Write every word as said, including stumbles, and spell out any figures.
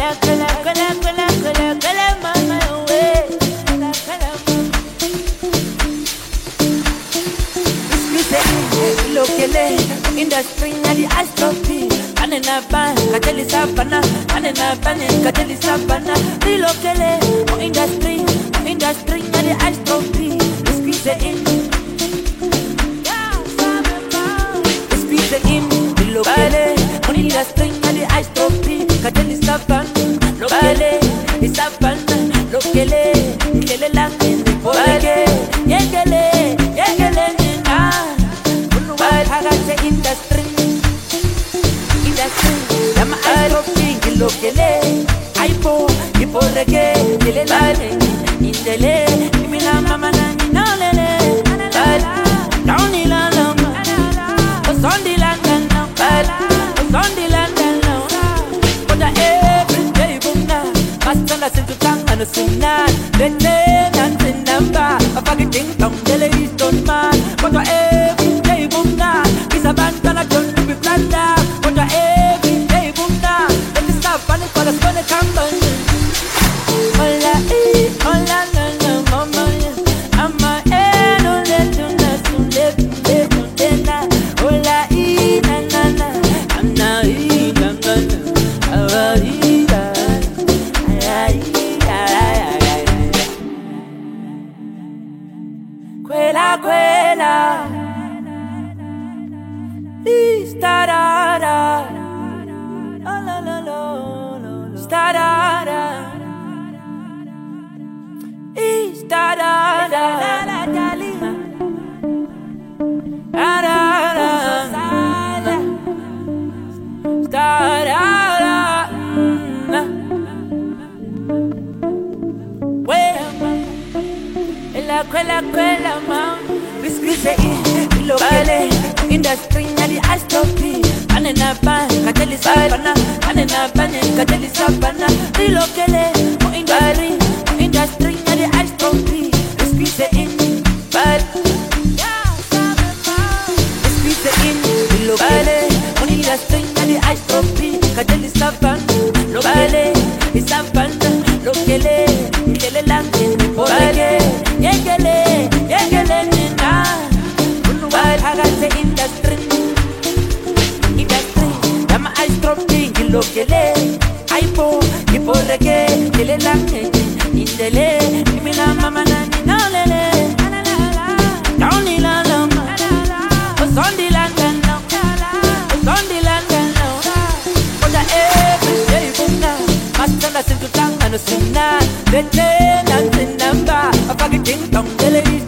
Kwela, kwela, kwela, kwela, kwela, kwela, mama, away. Kwela, kwela, Lokele, industry na di astropi. Ane na ban, kateli sabana. Ane na ban, kateli sabana. Lokele, industry, industry na di astropi. Squeeze in, squeeze in. Lokele, industry na di astropi. Kateli sabana. Lokele, sabana. Lokele, lokele lang. Lokele, yekele, yekele na. I got the industry, industry. Yama I love me, lokele. I po, ipo rege, lele lale, indele. Imila mama na ni na lele. Down the land now, on the land now, on the land now. But the every day boom na, master na sentu tang ano sinna. Lele nanti namba, apagi ding dong lele iston man. But the every day boom na. Bantana don't be blanda, but the every day boom na. Let me stop running for the sun to come on. Hola, eh, hola, la, la, mama, ama, eh, no, let you know, so let me, let you know, hola, eh, na, na, na, I'm not, eh, na, na, na, ah, eh, ah, ah, ah, ah, Quela, quela. Sta-da-da, la la la la, sta-da-da, sta-da-da, da-da-da, sta-da-da, quella, quella, quella, ma squeeze in, locale, industry na di astropi. Ane na ban, kateli sabana. Ane na ban, kateli sabana. Locale, industry, industry na di astropi. Squeeze in, squeeze in, locale, industry na di astropi. Kateli sabana, locale, sabana, locale, lele langin, locale, yekele, yekele nina. I got the industry, industry. Yama ice dropping, lokele. Ipo, ipo rege, lele lange, indele. Imina mama na ni na lele. Down the land now, on the land now, on the land now. For the every day boom na, master na sintu tang ano sinna. Lele, nanti namba, apagi ding dong lele.